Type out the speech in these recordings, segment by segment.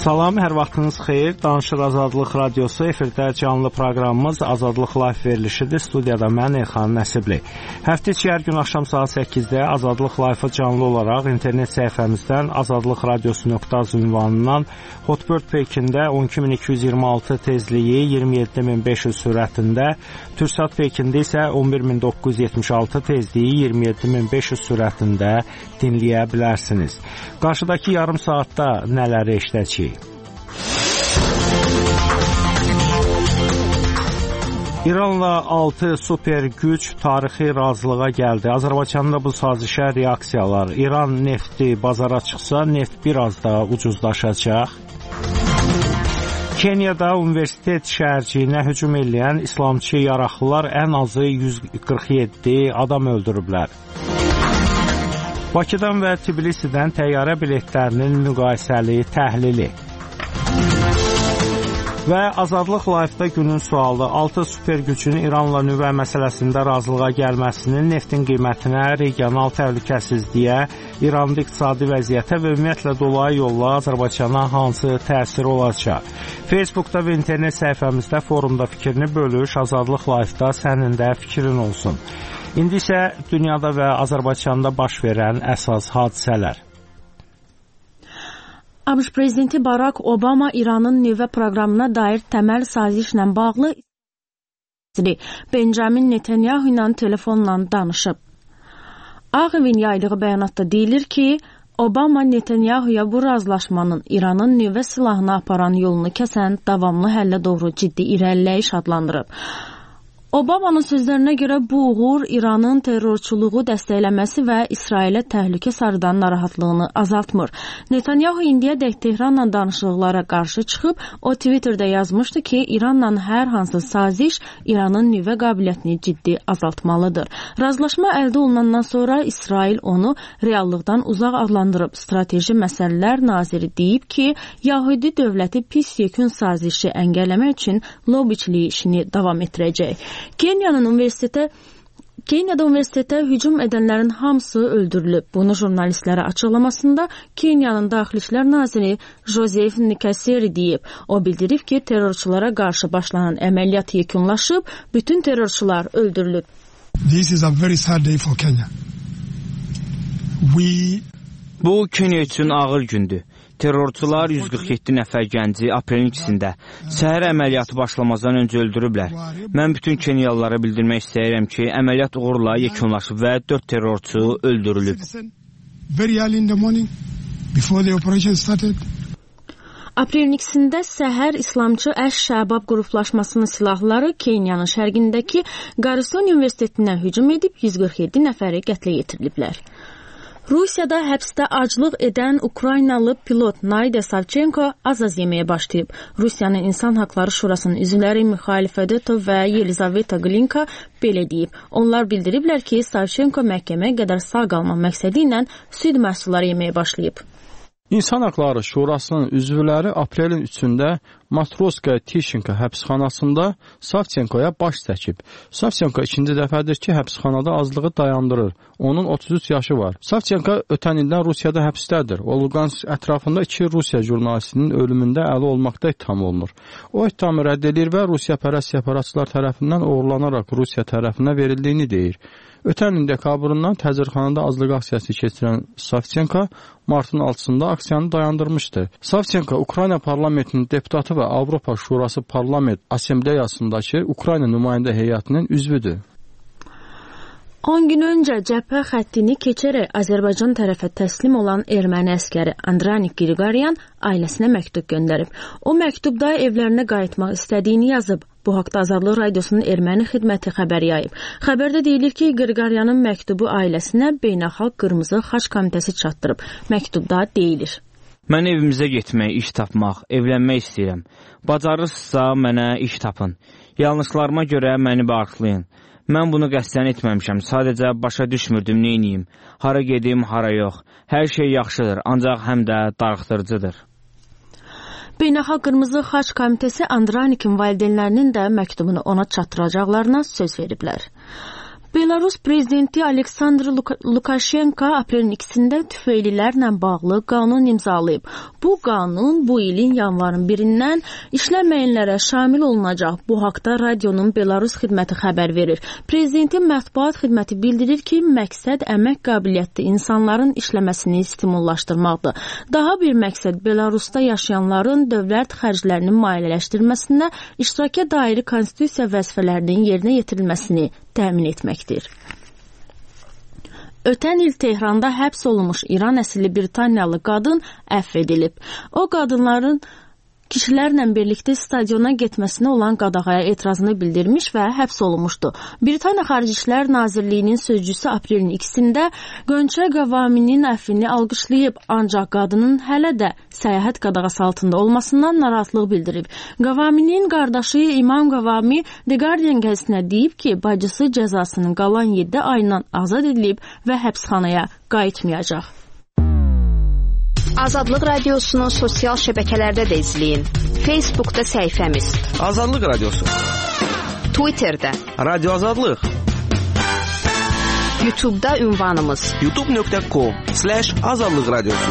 Salam, hər vaxtınız xeyir. Danışır Azadlıq Radiosu, efirdə canlı proqramımız Azadlıq Live verilişidir. Studiyada mən Elxan Nəsibli. Həftə içi hər gün axşam saat 8-də Azadlıq Live-ı canlı olaraq internet səhifəmizdən azadlıqradiosu.az ünvanından Hotbird Pekində 12226 tezliyi 27500 sürətində, Türksat Pekində isə 11976 tezliyi 27500 sürətində dinləyə bilərsiniz. Qarşıdakı yarım saatda nələri eşidəcəyik? İranla 6 super güc tarixi razılığa gəldi. Azərbaycanda bu sazişə reaksiyalar. İran nefti bazara çıxsa, neft biraz daha ucuzlaşacaq. Kenyada universitet şəhərciyinə hücum edən İslamçı yaraqlılar ən azı 147 adam öldürüblər. Bakıdan və Tbilisidən təyyarə biletlərinin müqayisəli təhlili. Və Azadlıq Live-da günün sualı 6 super gücün İranla nüvə məsələsində razılığa gəlməsinin neftin qiymətinə, regional təhlükəsizliyə, İranda iqtisadi vəziyyətə və ümumiyyətlə dolayı yolla Azərbaycana hansı təsiri olacaq? Facebookda və internet səhifəmizdə forumda fikrini bölüş, Azadlıq Live-da sənin də fikrin olsun. İndi isə dünyada və Azərbaycanda baş verən əsas hadisələr. ABŞ prezidenti Barack Obama İranın nüvə proqramına dair təməl sazişlə bağlı Benjamin Netanyahu ilə telefonla danışıb. Ağ Evin yaydığı bəyanatda deyilir ki, Obama Netanyahuya bu razılaşmanın İranın nüvə silahını aparan yolunu kəsən davamlı həllə doğru ciddi irəliləyiş adlandırıb. Obamanın sözlərinə görə bu uğur İranın terrorçuluğu dəstəkləməsi və İsrailə təhlükə sarıdan narahatlığını azaltmır. Netanyahu indiyədək Tehranla danışıqlara qarşı çıxıb, o Twitterdə yazmışdı ki, İranla hər hansı saziş İranın nüvə qabiliyyətini ciddi azaltmalıdır. Razılaşma əldə olunandan sonra İsrail onu reallıqdan uzaq adlandırıb. Strateji Məsələlər Naziri deyib ki, Yahudi dövləti pis yekun sazişi əngəlləmək üçün lobiçiliyi işini davam etdirəcək. Kenyada universitetə hücum edənlərin hamısı öldürülüb. Bunu jurnalistlərə açıqlamasında Kenyanın Daxili İşlər Naziri Joseph Nikaseri deyib. O bildirib ki, terrorçulara qarşı başlanan əməliyyat yekunlaşıb, bütün terrorçular öldürülüb. This is a very sad day for Kenya. Bu Kenya üçün ağır gündür. Terrorçular 147 nəfər gənci aprelin 2-sində səhər əməliyyatı başlamazdan öncə öldürüblər. Mən bütün Kenyalılara bildirmək istəyirəm ki, əməliyyat uğurla yekunlaşıb və 4 terrorçu öldürülüb. Aprelin 2-sində səhər İslamçı Əş-Şəbab qruplaşmasının silahları Kenyanın şərqindəki Garrison Universitetinə hücum edib 147 nəfəri qətlə yetiriliblər. Rusiyada həbsdə aclıq edən Ukraynalı pilot Nayda Savchenko az-az yeməyə başlayıb. Rusiyanın İnsan Haqları Şurasının üzvləri Mikhail Fedotov və Yelizaveta Glinka belə deyib. Onlar bildiriblər ki, Savchenko məhkəməyə qədər sağ qalma məqsədi ilə süd məhsulları yeməyə başlayıb. İnsan Haqları Şurasının üzvləri aprelin 3-də Matroskaya Tişinka həbsxanasında Savchenkoya baş çəkib. Savchenko ikinci dəfədir ki, həbsxanada azlığı dayandırır. Onun 33 yaşı var. Savchenko ötən ildən Rusiyada həbsdədir. O, Lugansk ətrafında 2 Rusiya jurnalistinin ölümündə əli olmaqda ittiham olunur. O ittihamı rədd edir və Rusiyapərəst separatçılar tərəfindən oğurlanaraq Rusiya tərəfinə verildiyini deyir. Ötən ilin dekabrından təcrüxanada azlıq aksiyası keçirən Savchenko martın 6-sında aksiyanı dayandırmışdı. Savchenko Ukrayna parlamentinin deputatı və Avropa Şurası parlament assembleyasındakı Ukrayna nümayəndə heyətinin üzvüdür. 10 gün öncə cəbhə xəttini keçərək Azərbaycan tərəfə təslim olan erməni əskəri Andranik Qriqoryan ailəsinə məktub göndərib. O məktubda evlərinə qayıtmaq istədiyini yazıb. Bu haqda Azadlıq Radiosunun erməni xidməti xəbər yayıb. Xəbərdə deyilir ki, Qriqoryanın məktubu ailəsinə Beynəlxalq Qırmızı Xaç Komitəsi çatdırıb. Məktubda deyilir: Mən evimizə getmək, iş tapmaq, evlənmək istəyirəm. Bacarırsınızsa mənə iş tapın. Yanlışlarıma görə məni bağışlayın. Mən bunu qəsdən etməmişəm, sadəcə başa düşmürdüm neyniyim. Hara gedim, hara yox. Hər şey yaxşıdır, ancaq həm də darıxdırıcıdır. Beynəlxalq Qırmızı Xaç Komitəsi Andranikin valideynlərinin də məktubunu ona çatdıracaqlarına söz veriblər. Belarus prezidenti Aleksandr Lukashenko aprelin 2-də tüfeylilərlə bağlı qanun imzalayıb. Bu qanun bu ilin yanvarın 1-dən işləməyənlərə şamil olunacaq. Bu haqda radionun Belarus xidməti xəbər verir. Prezidentin mətbuat xidməti bildirir ki, məqsəd əmək qabiliyyətli insanların işləməsini stimullaşdırmaqdır. Daha bir məqsəd Belarusda yaşayanların dövlət xərclərini maliyyələşdirməsində iştiraka dair konstitusiya vəzifələrinin yerinə yetirilməsini təmin etməkdir. Ötən il Tehranda həbs olunmuş İran əsilli Britaniyalı qadın əfv edilib. O qadınların kişilərlə birlikdə stadiona getməsinə olan qadağaya etirazını bildirmiş və həbs olunmuşdu. Britaniya Xarici İşlər Nazirliyinin sözcüsü aprelin 2-də Gönçə Qavaminin əfvini alqışlayıb, ancaq qadının hələ də səyahət qadağası altında olmasından narahatlıq bildirib. Qavaminin qardaşı İmam Qavami The Guardian qəzetinə deyib ki, bacısı cəzasının qalan 7 ayından azad edilib və həbsxanaya qayıtmayacaq. Azadlıq Radiosunu sosial şəbəkələrdə də izləyin. Facebookda səhifəmiz Azadlıq Radiosu, Twitterdə Radio Azadlıq, YouTube'da ünvanımız youtube.com/azadlıq radiosu.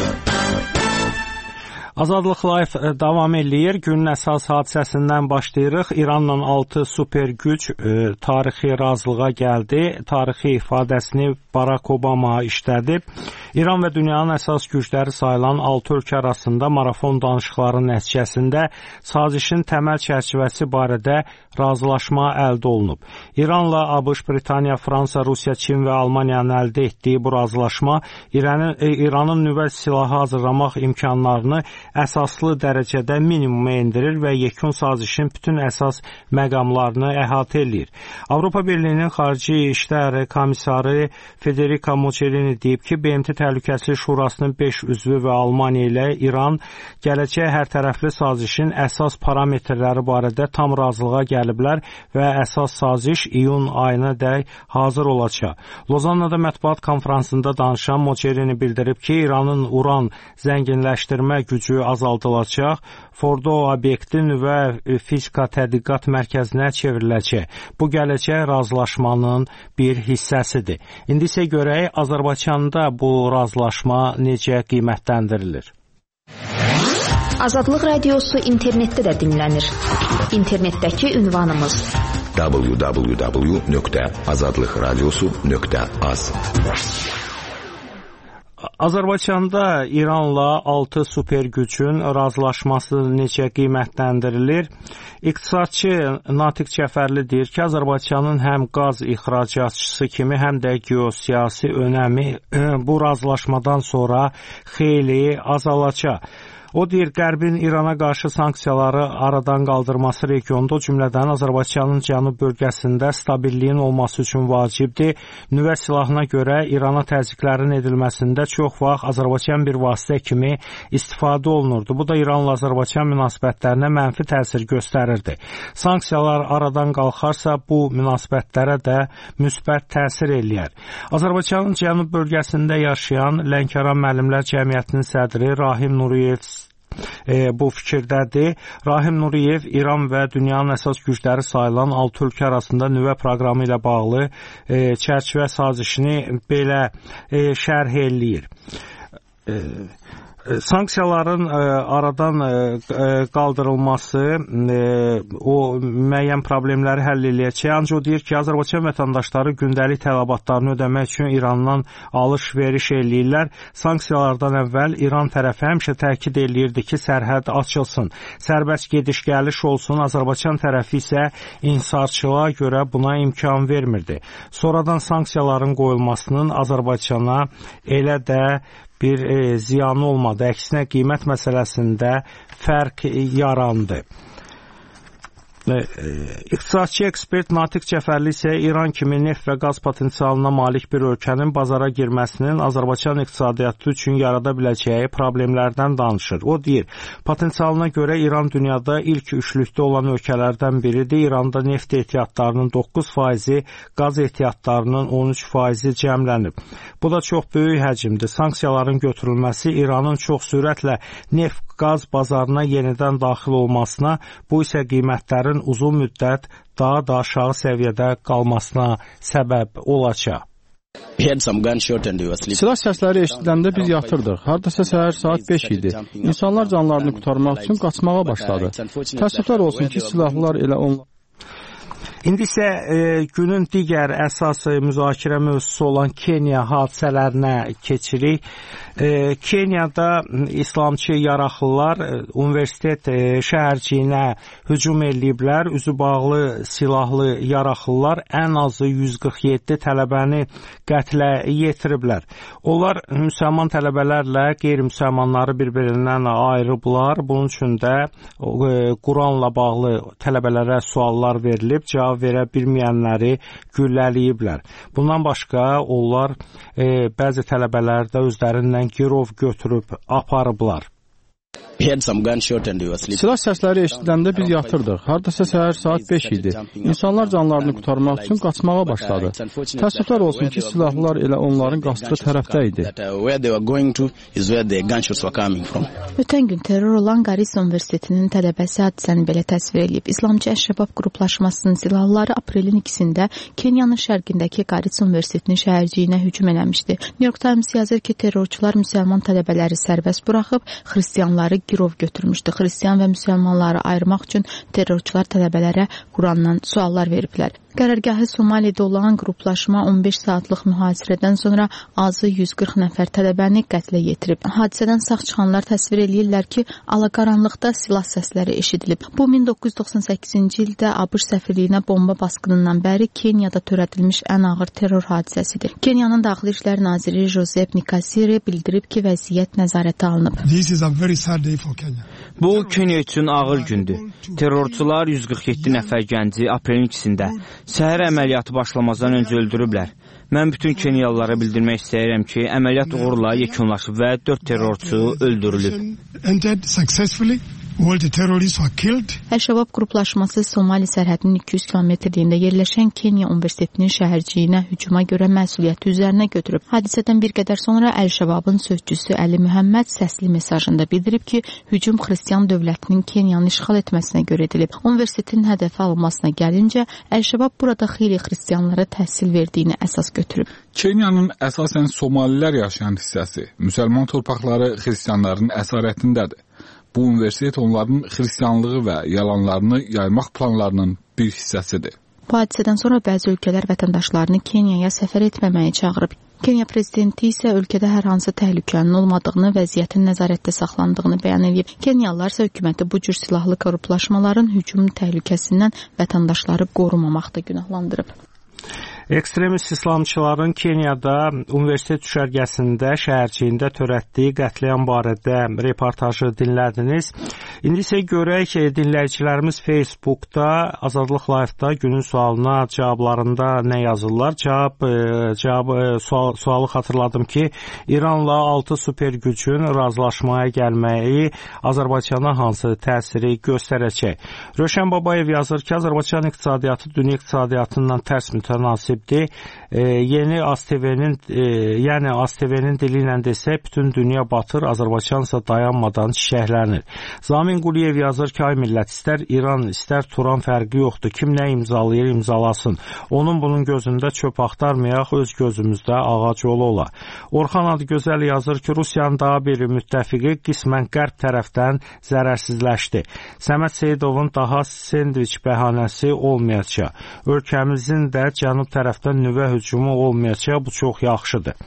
Azadlıq Live davam eləyir. Günün əsas hadisəsindən başlayırıq. İranla 6 super güc tarixi razılığa gəldi. Tarixi ifadəsini Barack Obama işlədib. İran və dünyanın əsas gücləri sayılan 6 ölkə arasında marafon danışıqları nəticəsində sazişin təməl çərçivəsi barədə razılaşma əldə olunub. İranla ABŞ, Britaniya, Fransa, Rusiya, Çin və Almaniyanın əldə etdiyi bu razılaşma İranın nüvə silahı hazırlamaq imkanlarını əsaslı dərəcədə minimuma endirir və yekun sazişin bütün əsas məqamlarını əhatə edir. Avropa Birliyinin Xarici İşlər Komissarı Federica Mogherini deyib ki, BMT Təhlükəsizlik Şurasının 5 üzvü və Almaniya ilə İran gələcək hərtərəfli sazişin əsas parametrləri barədə tam razılığa gəliblər və əsas saziş iyun ayına dək hazır olacaq. Lozannada mətbuat konfransında danışan Mogherini bildirib ki, İranın uran zənginləşdirmə gücü azaldılacaq, Fordo obyekti nüvə fizika tədqiqat mərkəzinə çevriləcək. Bu gələcək razılaşmanın bir hissəsidir. İndi isə görək Azərbaycanda bu razılaşma necə qiymətləndirilir. Azadlıq Radiosu internetdə də dinlənir. İnternetdəki ünvanımız www.azadlıqradiosu.az. Azərbaycanda İranla 6 super gücün razılaşması necə qiymətləndirilir? İqtisadçı Natiq Cəfərli deyir ki, Azərbaycanın həm qaz ixracatçısı kimi, həm də geosiyasi önəmi bu razılaşmadan sonra xeyli azalacaq. O deyir, Qərbin İrana qarşı sanksiyaları aradan qaldırması regionda, o cümlədən Azərbaycanın cənub bölgəsində stabilliyin olması üçün vacibdir. Nüvə silahına görə İrana təzyiqlərin edilməsində çox vaxt Azərbaycan bir vasitə kimi istifadə olunurdu. Bu da İranla Azərbaycan münasibətlərinə mənfi təsir göstərirdi. Sanksiyalar aradan qalxarsa, bu münasibətlərə də müsbət təsir eləyər. Azərbaycanın cənub bölgəsində yaşayan Lənkəran Müəllimlər Cəmiyyətinin sədri Rahim Nuriyev bu fikirdədir. Rahim Nuriyev İran və dünyanın əsas gücləri sayılan 6 ölkə arasında nüvə proqramı ilə bağlı çərçivə sazişini belə şərh eləyir. Sanksiyaların aradan qaldırılması o müəyyən problemləri həll eləyəcək. Ancaq o deyir ki, Azərbaycan vətəndaşları gündəlik tələbatlarını ödəmək üçün İrandan alış-veriş eləyirlər. Sanksiyalardan əvvəl İran tərəfi həmişə təkid eləyirdi ki, sərhəd açılsın, sərbəst gediş-gəliş olsun. Azərbaycan tərəfi isə inhisarçılığa görə buna imkan vermirdi. Sonradan sanksiyaların qoyulmasının Azərbaycana elə də bir ziyanı olmadı. Əksinə qiymət məsələsində fərq yarandı. İqtisadçı ekspert Natiq Cəfərli isə İran kimi neft və qaz potensialına malik bir ölkənin bazara girməsinin Azərbaycan iqtisadiyyatı üçün yarada biləcəyi problemlərdən danışır. O deyir, potensialına görə İran dünyada ilk üçlükdə olan ölkələrdən biridir. İranda neft ehtiyatlarının 9%, qaz ehtiyatlarının 13%-i cəmlənib. Bu da çox böyük həcmdir. Sanksiyaların götürülməsi İranın çox sürətlə neft qaz bazarına yenidən daxil olmasına, bu isə qiymətlərin uzun müddət daha da aşağı səviyyədə qalmasına səbəb olacaq. Silah səsləri eşidiləndə biz yatırdıq. Hardasa səhər saat 5 idi. İnsanlar canlarını qurtarmaq üçün qaçmağa başladı. Təəssüflər olsun ki, silahlılar elə onlar. İndi isə günün digər əsas müzakirə mövzusu olan Kenya hadisələrinə keçirik. Kenyada İslamçı yaraqlılar universitet şəhərciyinə hücum eləyiblər. Üzü bağlı silahlı yaraqlılar ən azı 147 tələbəni qətlə yetiriblər. Onlar müsəlman tələbələrlə qeyri-müsəlmanları bir-birindən ayırıblar. Bunun üçün də Quranla bağlı tələbələrə suallar verilib, cavab verə bilməyənləri güllələyiblər. Bundan başqa onlar bəzi tələbələr də özlərindən girov götürüb aparıblar. Silah səsləri eşidiləndə biz yatırdıq. Hardasa səhər saat 5 idi. İnsanlar canlarını qurtarmaq üçün qaçmağa başladı. Təəssüflər olsun ki, silahlılar elə onların qaçdığı tərəfdə idi. Ötən gün terror olan Garissa Universitetinin tələbəsi hadisəni belə təsvir edib. İslamcı Əşrəbab qruplaşmasının silahlıları aprelin 2-də Kenyanın şərqindəki Garissa Universitetinin şəhərciyinə hücum eləmişdi. New York Times yazır ki, terrorçular müsəlman tələbələri sərbəst buraxıb, xristianları girov götürmüşdü. Xristian və müsəlmanları ayırmaq üçün terrorçular tələbələrə Qurandan suallar veriblər. Qərargahı Somalidə olan qruplaşma 15 saatlıq mühasirədən sonra azı 140 nəfər tələbəni qətlə yetirib. Hadisədən sağ çıxanlar təsvir edirlər ki, alaqaranlıqda silah səsləri eşidilib. Bu 1998-ci ildə ABŞ səfirliyinə bomba basqınından bəri Kenyada törədilmiş ən ağır terror hadisəsidir. Kenyanın Daxili İşlər Naziri Joseph Nikasiri bildirib ki, vəziyyət nəzarətə alınıb. Bu Kenya üçün ağır gündür. Terrorçular 147 nəfər gənci aprelin 2-də səhər əməliyyatı başlamazdan öncə öldürüblər. Mən bütün Kenyalılara bildirmək istəyirəm ki, əməliyyat uğurla yekunlaşıb və 4 terrorçu öldürülüb. Əl-Şəbab qruplaşması Somali sərhədinin 200 kilometrliyində yerləşən Kenya Universitetinin şəhərciyinə hücuma görə məsuliyyəti üzərinə götürüb. Hadisədən bir qədər sonra Əl-Şəbabın sözçüsü Əli Mühəmməd səsli mesajında bildirib ki, hücum xristian dövlətinin Kenyanı işğal etməsinə görə edilib. Universitetin hədəfə alınmasına gəlincə, Əl-Şəbab burada xeyli xristianlara təhsil verdiyini əsas götürüb. Kenyanın əsasən Somalilər yaşayan hissəsi, müsəlman torpaqları xristianların əsarətindədir. Bu universitet onların xristianlığı və yalanlarını yaymaq planlarının bir hissəsidir. Bu hadisədən sonra bəzi ölkələr vətəndaşlarını Kenyaya səfər etməməyi çağırıb. Kenya prezidenti isə ölkədə hər hansı təhlükənin olmadığını, vəziyyətin nəzarətdə saxlandığını bəyan edib. Kenyalılar isə hökuməti bu cür silahlı qruplaşmaların hücum təhlükəsindən vətəndaşları qorumamaqda günahlandırıb. Ekstremist İslamçıların Kenyada universitet düşərgəsində şəhərciyində törətdiyi qətliam barədə reportajı dinlədiniz. İndi isə görək dinləyicilərimiz Facebookda, Azadlıq Live-da günün sualına cavablarında nə yazırlar. Sualı xatırladım ki, İranla 6 super gücün razılaşmaya gəlməyi Azərbaycana hansı təsiri göstərəcək? Röşən Babayev yazır ki, Azərbaycan iqtisadiyyatı dünya iqtisadiyyatından tərs mütənasib. Yeni ASTV-nin dili ilə desək, bütün dünya batır, Azərbaycan isə dayanmadan çiçəklənir. Zamin Quliyev yazır ki, ay millət, istər İran, istər Turan fərqi yoxdur. Kim nə imzalayır, imzalasın. Onun bunun gözündə çöp axtarmayaq, öz gözümüzdə ağac yolu ola. Orxan Adıgözəl yazır ki, Rusiyanın daha bir müttəfiqi qismən qərb tərəfdən zərərsizləşdi. Səməd Seyidovun daha sendviç bəhanəsi olmayacaq. Ölkəmizin də cənub tərəfdən nüvə hücumu olmayacaq, bu çox yaxşıdır.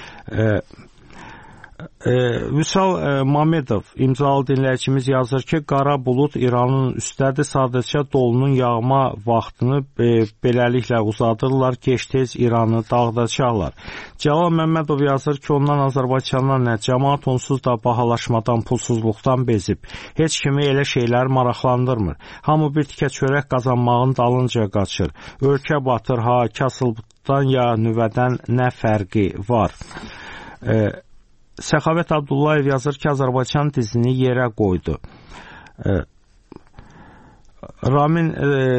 Vüsal Mamedov imzalı dinləyicimiz yazır ki, qara bulud İranın üstədir, sadəcə dolunun yağma vaxtını beləliklə uzadırlar, gec-tez İranı dağıdacaqlar. Cəlal Məmmədov yazır ki, ondan Azərbaycandan nə, cəmaat onsuz da bahalaşmadan, pulsuzluqdan bezib. Heç kimi elə şeylər maraqlandırmır. Hamı bir tikə çörək qazanmağın dalınca qaçır. Ölkə batır, ha, kasıbdan ya nüvədən nə fərqi var? Səxavət Abdullayev yazır ki, Azərbaycan dizini yerə qoydu. Ramin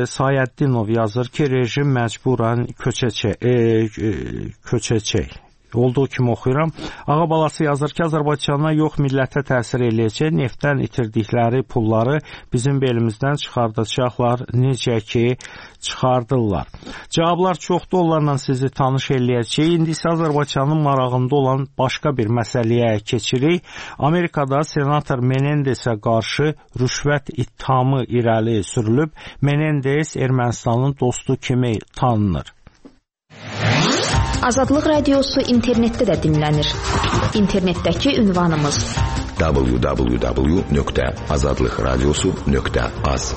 Sayəddinov yazır ki, rejim məcburan köçəcək. olduğu kimi oxuyuram. Ağa balası yazır ki, Azərbaycana yox millətə təsir eləyəcək, neftdən itirdikləri pulları bizim belimizdən çıxardacaqlar, necə ki çıxardırlar. Cavablar çoxdur, onlarla sizi tanış eləyəcək. İndi isə Azərbaycanın marağında olan başqa bir məsələyə keçirik. Amerikada senator Menendesə qarşı rüşvət ittihamı irəli sürülüb. Menendez Ermənistanın dostu kimi tanınır. Azadlıq Radiosu internetdə də dinlənir. İnternetdəki ünvanımız www.azadlıqradiosu.az.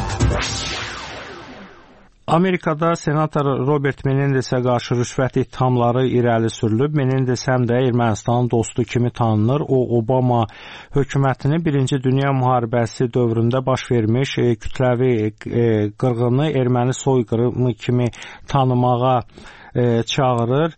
Amerikada senator Robert Menendezə qarşı rüşvət ittihamları irəli sürülüb. Menendez həm də Ermənistanın dostu kimi tanınır. O, Obama hökumətini Birinci Dünya müharibəsi dövründə baş vermiş kütləvi qırğını erməni soyqırımı kimi tanımağa çağırır.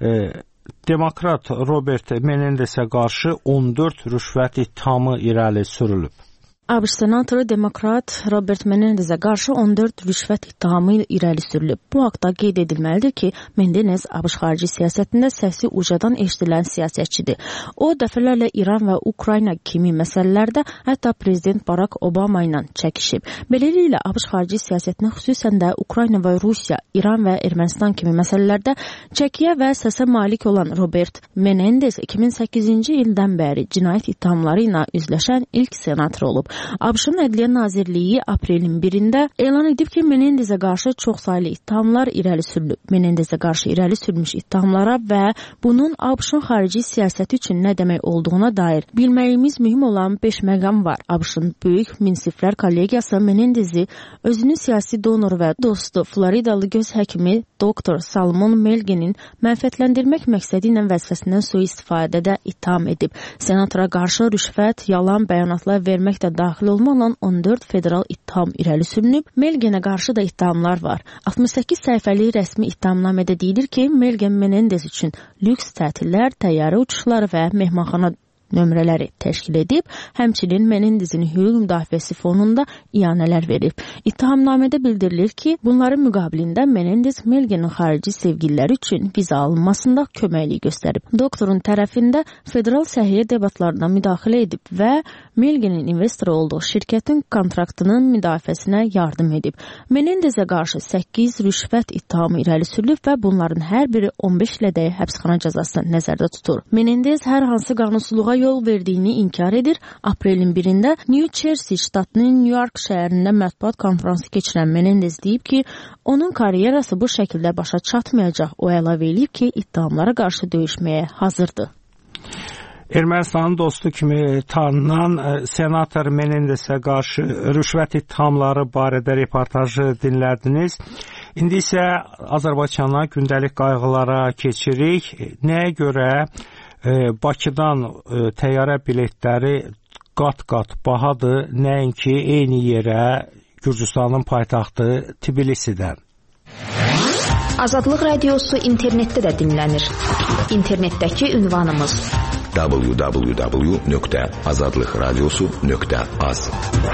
Demokrat Robert Menendezə qarşı 14 rüşvət ittihamı irəli sürülüb. ABŞ senatoru demokrat Robert Menendezə qarşı 14 rüşvət ittihamı irəli sürülüb. Bu haqda qeyd edilməlidir ki, Menendez ABŞ xarici siyasətində səsi ucadan eşidilən siyasətçidir. O, dəfələrlə İran və Ukrayna kimi məsələlərdə hətta prezident Barack Obama ilə çəkişib. Beləliklə, ABŞ xarici siyasətinə xüsusən də Ukrayna və Rusiya, İran və Ermənistan kimi məsələlərdə çəkiyə və səsə malik olan Robert Menendez 2008-ci ildən bəri cinayət ittihamları ilə üzləşən ilk senator olub. ABŞ-ın Ədliyyə Nazirliyi aprelin 1-də elan edib ki, Menendezə qarşı çoxsaylı ittihamlar irəli sürülüb. Menendezə qarşı irəli sürülmüş ittihamlara və bunun ABŞ-ın xarici siyasəti üçün nə demək olduğuna dair bilməyimiz mühüm olan 5 məqam var. ABŞ-ın böyük münsiflər kollegiyası Menendezi özünün siyasi donoru və dostu Floridalı göz həkimi Dr. Salmon Melgenin mənfəətləndirmək məqsədi ilə vəzifəsindən sui-istifadədə ittiham edib. Senatora qarşı rüşvət, yalan bəyanatlar vermək də daxil olmaqla 14 federal ittiham irəli sürünüb. Melgenə qarşı da ittihamlar var. 68 səhifəli rəsmi ittihamnamədə deyilir ki, Melgen Menendez üçün lüks tətillər, təyyarə uçuşları və mehmanxana nömrələri təşkil edib, həmçinin Menendezin hüquq müdafiəsi fonunda iyanələr verib. İttihamnamədə bildirilir ki, bunların müqabilində Menendez Melgenin xarici sevgililəri üçün viza alınmasında köməklik göstərib. Doktorun tərəfində federal səhiyyə debatlarına müdaxilə edib və Melgenin investor olduğu şirkətin kontraktının müdafiəsinə yardım edib. Menendezə qarşı 8 rüşvət ittihamı irəli sürülüb və bunların hər biri 15 ilədək həbsxana cəzasını nəzərdə tutur. Menendez hər hansı qanunsuzluğa yol verdiyini inkar edir. Aprelin 1-də New Jersey ştatının New York şəhərində mətbuat konfransı keçirən Menendez deyib ki, onun karyerası bu şəkildə başa çatmayacaq. O əlavə edib ki, ittihamlara qarşı döyüşməyə hazırdır. Ermənistanın dostu kimi tanınan senator Menendezə qarşı rüşvət ittihamları barədə reportajı dinlədiniz. İndi isə Azərbaycana gündəlik qayğılara keçirik. Nəyə görə Bakıdan təyyarə biletləri qat-qat bahadır, nəinki eyni yerə Gürcüstanın paytaxtı Tbilisidən. Azadlıq Radiosu internetdə də dinlənir. İnternetdəki ünvanımız www.azadlıqradiosu.az.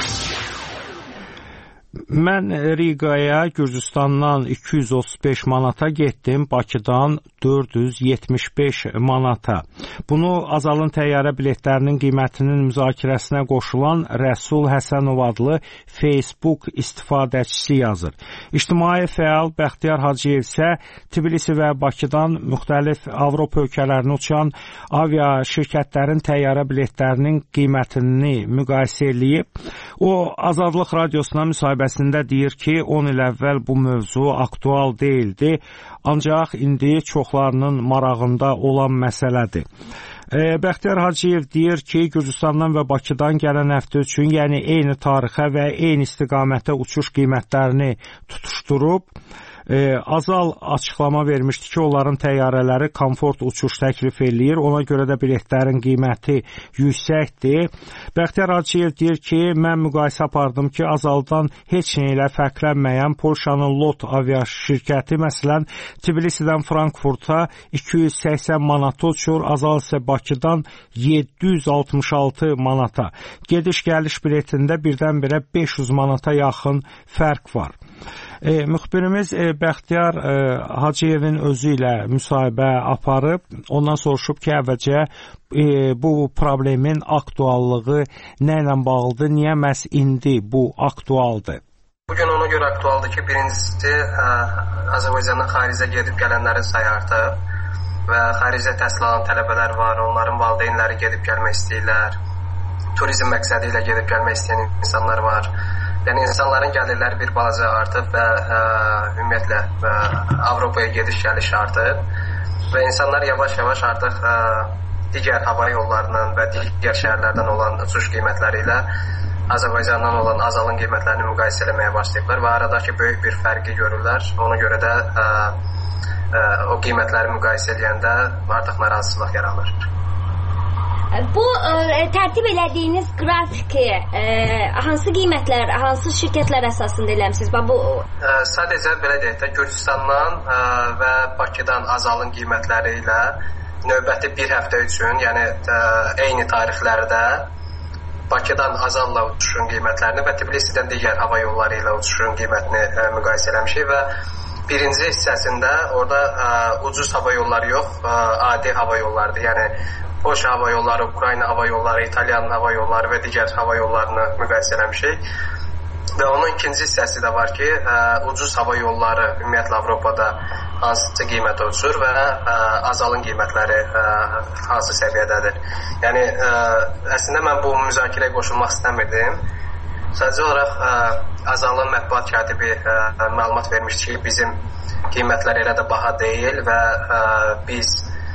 Mən Riqaya Gürcüstandan 235 manata getdim, Bakıdan 475 manata. Bunu Azalın təyyarə biletlərinin qiymətinin müzakirəsinə qoşulan Rəsul Həsənov adlı Facebook istifadəçisi yazır. İctimai fəal Bəxtiyar Hacıyev isə Tbilisi və Bakıdan müxtəlif Avropa ölkələrinə uçan avia şirkətlərin təyyarə biletlərinin qiymətini müqayisə eləyib. O, Azadlıq Radiosuna müsahibəsində deyir ki, 10 il əvvəl bu mövzu aktual deyildi, ancaq indi çoxlarının marağında olan məsələdir. Bəxtiyar Hacıyev deyir ki, Gürcüstandan və Bakıdan gələn həftə üçün, yəni eyni tarixə və eyni istiqamətə uçuş qiymətlərini tutuşdurub. Azal açıqlama vermişdi ki, onların təyyarələri komfort uçuş təklif eləyir, ona görə də biletlərin qiyməti yüksəkdir. Bəxtiyar Hacıyev deyir ki, mən müqayisə apardım ki, Azaldan heç nə ilə fərqlənməyən Polşanın LOT avia şirkəti, məsələn, Tbilisidən Frankfurta 280 manata uçur, Azal isə Bakıdan 766 manata. Gediş-gəliş biletində birdən-birə 500 manata yaxın fərq var. Müxbirimiz Bəxtiyar Hacıyevin özü ilə müsahibə aparıb, ondan soruşub ki, əvvəlcə bu problemin aktuallığı nə ilə bağlıdır, niyə məhz indi bu aktualdır? Bugün ona görə aktualdır ki, birincisi Azərbaycandan xaricə gedib gələnlərin sayı artıb və xaricə təhsil alan tələbələr var, onların valideynləri gedib gəlmək istəyirlər, turizm məqsədi ilə gedib gəlmək istəyən insanlar var. Yəni insanların gəlirləri bir balaca artıb və ümumiyyətlə Avropaya gediş-gəliş artıb və insanlar yavaş-yavaş artıq digər hava yollarından və digər şəhərlərdən olan uçuş qiymətləri ilə Azərbaycandan olan azalın qiymətlərini müqayisə etməyə başlayıblar və aradakı böyük bir fərqi görürlər. Ona görə də o qiymətləri müqayisə edəndə artıq narazılıq yaranır. Bu tərtib elədiyiniz qrafiki hansı qiymətlər, hansı şirkətlər əsasında eləmisiniz? Sadəcə belə deyək də, Gürcüstandan və Bakıdan azalın qiymətləri ilə növbəti bir həftə üçün, yəni eyni tarixlərdə Bakıdan azalla uçuşun qiymətlərini və Tbilisidən digər hava yolları ilə uçuşun qiymətini müqayisə eləmişik və birinci hissəsində orada ucuz hava yolları yox, adi hava yollarıdır. Yəni Polşa hava yolları, Ukrayna hava yolları, İtalyan hava yolları və digər hava yollarını müqayisə eləmişik. Və onun ikinci hissəsi də var ki, ucuz hava yolları ümumiyyətlə Avropada hansı qiymətə uçur və azalın qiymətləri hansı səviyyədədir. Yəni, əslində mən bu müzakirəyə qoşulmaq istəmirdim. Sadəcə olaraq azalın mətbuat katibi məlumat vermişdi ki, bizim qiymətlər elə də baha deyil və biz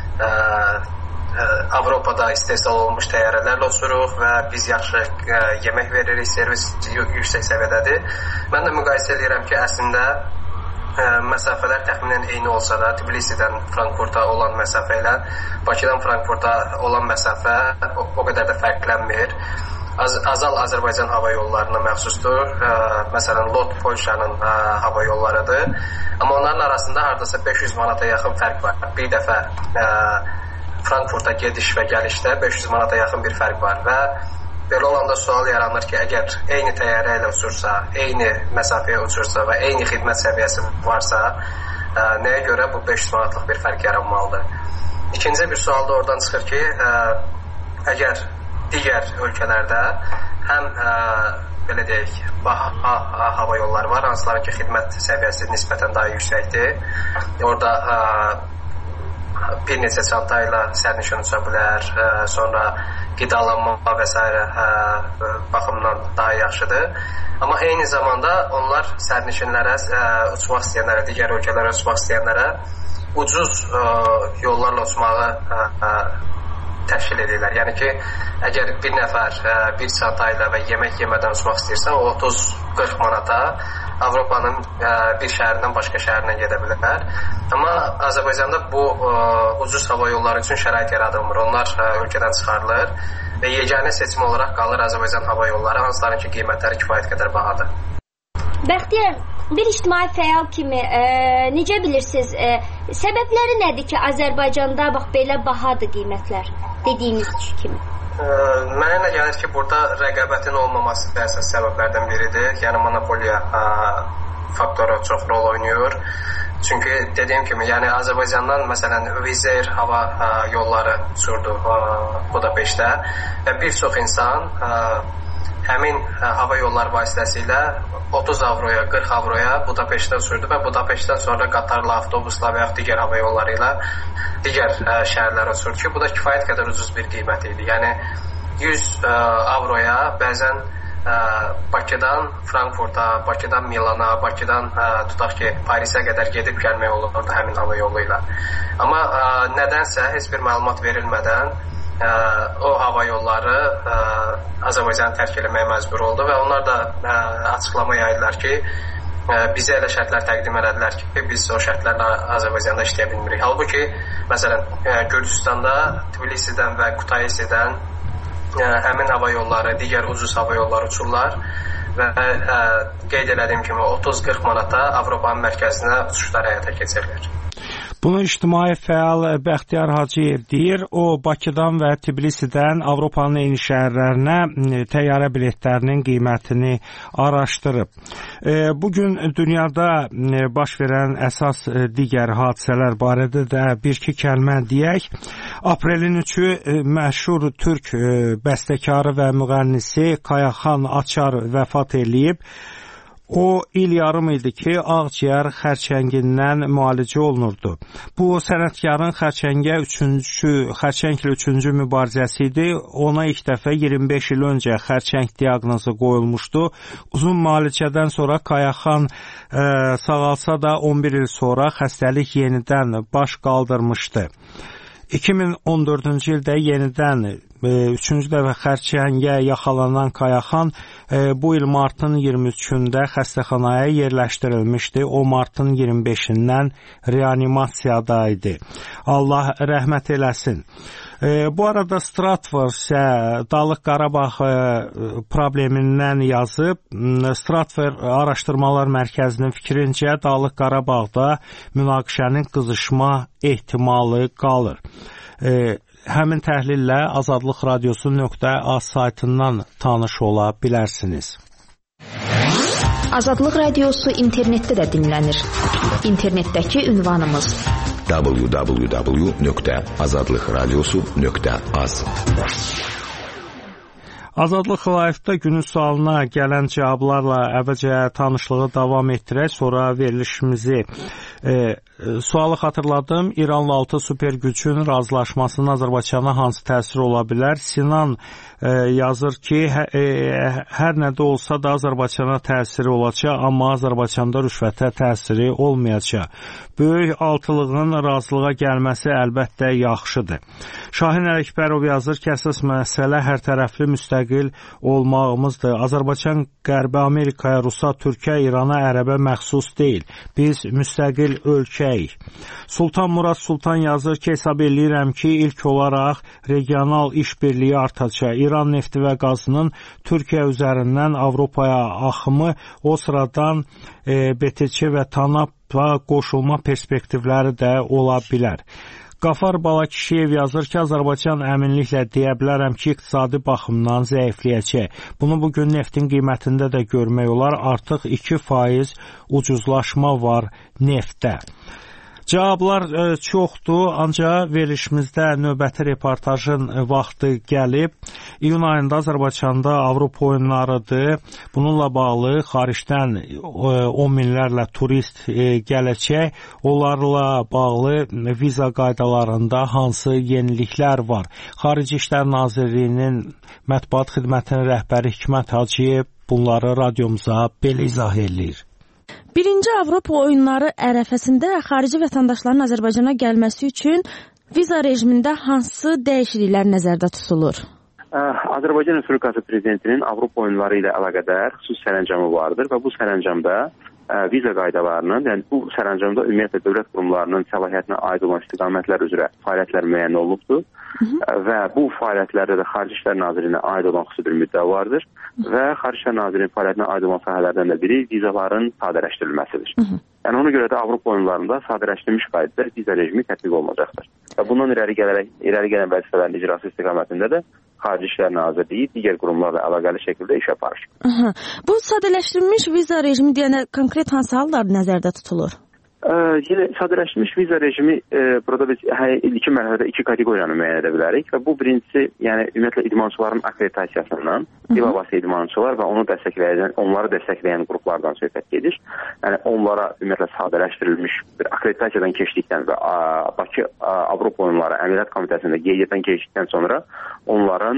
Avropada istehsal olmuş təyyarələrlə uçuruq və biz yaxşı yemək veririk, servis yüksək səviyyədədir. Mən də müqayisə edirəm ki, əslində məsafələr təxminən eyni olsa da, Tbilisidən Frankfurta olan məsafə ilə Bakıdan Frankfurta olan məsafə o qədər də fərqlənmir. Azal Azərbaycan hava yollarına məxsusdur. Məsələn, LOT Polşanın hava yollarıdır. Amma onların arasında hardasa 500 manata yaxın fərq var. Bir dəfə Frankfurta gediş və gəlişdə 500 manata yaxın bir fərq var və belə olanda sual yaranır ki, əgər eyni təyyarə ilə uçursa, eyni məsafəyə uçursa və eyni xidmət səviyyəsi varsa, nəyə görə bu 500 manatlıq bir fərq yaranmalıdır? İkinci bir sual da oradan çıxır ki, əgər digər ölkələrdə həm belə deyək, hava yolları var, hansıların ki, xidmət səviyyəsi nisbətən daha yüksəkdir. Orada bir neçə çanta ilə sərnişin uça bilər, sonra qidalanma və s. baxımdan daha yaxşıdır. Amma eyni zamanda onlar sərnişinlərə, uçmaq istəyənlərə, digər ölkələrə uçmaq istəyənlərə ucuz yollarla uçmağı təşkil edirlər. Yəni ki, əgər bir nəfər bir çanta ilə və yemək yemədən uçmaq istəyirsə, o 30-40 manata Avropanın bir şəhərindən başqa şəhərinə gedə bilər. Amma Azərbaycanda bu ucuz hava yolları üçün şərait yaradılmır. Onlar ölkədən çıxarılır və yeganə seçim olaraq qalır Azərbaycan hava yolları, hansıların ki, qiymətləri kifayət qədər bahadır. Bəxtiyar, bir ictimai fəal kimi necə bilirsiniz, səbəbləri nədir ki, Azərbaycanda belə bahadır qiymətlər dediyiniz kimi? Mənə nə gəlir ki, burada rəqabətin olmaması da əsas səbəblərdən biridir. Yəni, monopoliya faktoru çox rol oynayır. Çünki dediyim kimi, yəni Azərbaycandan məsələn Wizz Air hava yolları uçurdu Budapeştdə və bir çox insan həmin hava yolları vasitəsilə 30 avroya, 40 avroya Budapeştdə uçurdu və Budapeştdən sonra qatarla, avtobusla və yaxud digər hava yolları ilə digər şəhərlərə uçurdu ki, bu da kifayət qədər ucuz bir qiymət idi. Yəni 100 avroya bəzən Bakıdan Frankfurta, Bakıdan Milana, Bakıdan tutaq ki, Parisə qədər gedib gəlmək olurdu həmin hava yolu ilə. Amma nədənsə heç bir məlumat verilmədən o hava yolları Azərbaycanı tərk etməyə məcbur oldu və onlar da açıqlama yaydılar ki, bizə elə şərtlər təqdim elədilər ki, biz o şərtlərlə Azərbaycanda işləyə bilmirik. Halbuki, məsələn, Gürcüstanda Tbilisidən və Kutaisidən həmin hava yolları, digər ucuz hava yolları uçurlar və qeyd elədiyim kimi 30-40 manata Avropanın mərkəzinə uçuşlar həyata keçirilir. Bunu ictimai fəal Bəxtiyar Hacıyev deyir. O, Bakıdan və Tbilisidən Avropanın eyni şəhərlərinə təyyarə biletlərinin qiymətini araşdırıb. Bugün dünyada baş verən əsas digər hadisələr barədə də bir-iki kəlmə deyək. Aprelin 3-ü məşhur türk bəstəkarı və müğənnisi Kayaxan Açar vəfat eləyib. O, il yarım idi ki, ağciyər xərçəngindən müalicə olunurdu. Bu, sənətkarın xərçənglə 3-cü mübarizəsi idi. Ona ilk dəfə 25 il öncə xərçəng diaqnozu qoyulmuşdu. Uzun müalicədən sonra Kayaxan sağalsa da 11 il sonra xəstəlik yenidən baş qaldırmışdı. 2014-cü ildə yenidən 3-cü dəfə xərçəngə yaxalanan Kayaxan bu il martın 23-də xəstəxanaya yerləşdirilmişdi. O, martın 25-dən reanimasiyada idi. Allah rəhmət eləsin. Bu arada Stratfor isə Dağlıq Qarabağ problemindən yazıb. Stratfor Araşdırmalar Mərkəzinin fikrincə Dağlıq Qarabağda münaqişənin qızışma ehtimalı qalır. Həmin təhlillə Azadlıq Radiosu.az saytından tanış ola bilərsiniz. Azadlıq Radiosu internetdə də dinlənir. İnternetdəki ünvanımız www.azadlıqradiosu.az. Azadlıq Live-da günün sualına gələn cavablarla əvvəlcə tanışlığı davam etdirək, sonra verilişimizi sualı xatırladım. İranla 6 super gücün razılaşmasının Azərbaycana hansı təsir ola bilər? Sinan yazır ki, hər nədə olsa da Azərbaycana təsiri olacaq, amma Azərbaycanda rüşvətə təsiri olmayacaq. Böyük altılığın razılığa gəlməsi əlbəttə yaxşıdır. Şahin Ələkbərov yazır ki, əsas məsələ hər tərəfli müstəqil olmağımızdır. Azərbaycan Qərbi Amerikaya, Rusa, Türkiyə, İrana, Ərəbə məxsus deyil. Biz müstəqil ölkəyik. Sultan Murad Sultan yazır ki, hesab eləyirəm ki, ilk olaraq regional işbirliyi artacaq. İran nefti və qazının Türkiyə üzərindən Avropaya axımı o sıradan BTC və TANAP-a qoşulma perspektivləri də ola bilər. Qafar Balakişiyev yazır ki, Azərbaycan əminliklə deyə bilərəm ki, iqtisadi baxımdan zəifləyəcək. Bunu bugün neftin qiymətində də görmək olar. Artıq 2% ucuzlaşma var neftdə. Cavablar çoxdur, ancaq verilişimizdə növbəti reportajın vaxtı gəlib. İyun ayında Azərbaycanda Avropa oyunlarıdır. Bununla bağlı xaricdən 10 minlərlə turist gələcək. Onlarla bağlı viza qaydalarında hansı yeniliklər var? Xarici İşlər Nazirliyinin mətbuat xidmətinin rəhbəri Hikmət Hacıyev bunları radiomuza belə izah edir. Birinci Avropa oyunları ərəfəsində xarici vətəndaşların Azərbaycana gəlməsi üçün viza rejimində hansı dəyişikliklər nəzərdə tutulur? Azərbaycan Respublikası Prezidentinin Avropa oyunları ilə əlaqədar xüsusi sərəncamı vardır və bu sərəncamda viza qaydalarının, yəni bu sərəncamda ümumiyyətlə dövlət qurumlarının səlahiyyətinə aid olan istiqamətlər üzrə fəaliyyətlər müəyyən olunubdur və bu fəaliyyətlərdə də Xarici İşlər Nazirliyinə aid olan xüsusi bir müddət vardır və Xarici İşlər Nazirliyinin fəaliyyətinə aid olan sahələrdən də biri vizaların sadələşdirilməsidir. Yəni ona görə də Avropa oyunlarında sadələşdirilmiş qaydada viza rejimi tətbiq olunacaqdır. Və bundan irəli gələn vəzifələrin icrası istiqamətində də Xarici İşlər Nazirliyi digər qurumlarla əlaqəli şəkildə iş aparır. Bu sadələşdirilmiş viza rejimi deyənə konkret hansı hallar nəzərdə tutulur? Yenə sadələşdirilmiş viza rejimi burada biz ilki mərhələdə 2 kateqoriyanı müəyyən edə bilərik və bu birincisi, yəni ümumiyyətlə idmançıların akkreditasiyasından bilavasitə idmançılar və onları dəstəkləyən qruplardan söhbət gedir. Yəni onlara ümumiyyətlə sadələşdirilmiş bir akkreditasiyadan keçdikdən və Bakı Avropa oyunları Əmniyyət Komitəsində qeydiyyatdan keçdikdən sonra onların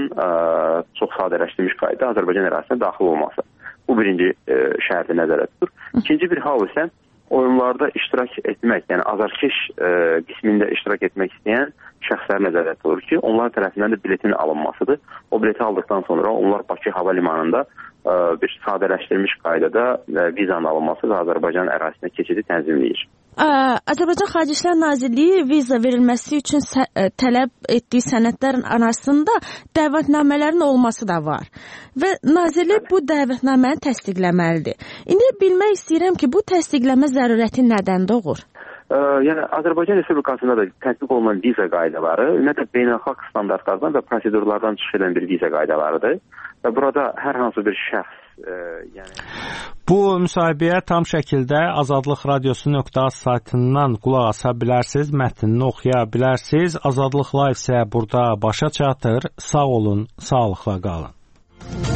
çox sadələşdirilmiş qaydada Azərbaycan ərazisinə daxil olması. Bu birinci şərti nəzərdə tutur. İkinci bir hal isə oyunlarda iştirak etmək, yəni azarkeş qismində iştirak etmək istəyən şəxslər nəzərdə tutulur ki, onlar tərəfindən də biletin alınmasıdır. O bileti aldıqdan sonra onlar Bakı Hava Limanında bir sadələşdirilmiş qaydada vizanın alınması və Azərbaycan ərazisinə keçidi tənzimləyir. Azərbaycan Xarici İşlər Nazirliyi viza verilməsi üçün tələb etdiyi sənədlərin arasında dəvətnamələrin olması da var və Nazirlik bu dəvətnaməni təsdiqləməlidir. İndi bilmək istəyirəm ki, bu təsdiqləmə zərurəti nədən doğur? Yəni Azərbaycan Respublikasında da tətbiq olunan viza qaydaları ümumiyyətlə beynəlxalq standartlardan və prosedurlardan çıxış edən bir viza qaydalarıdır və burada hər hansı bir şəxs Bu müsahibəyə tam şəkildə Azadlıq Radiosu.az saytından qulaq asa bilərsiniz, mətnini oxuya bilərsiniz. Azadlıq Live isə burada başa çatır. Sağ olun, sağlıqla qalın.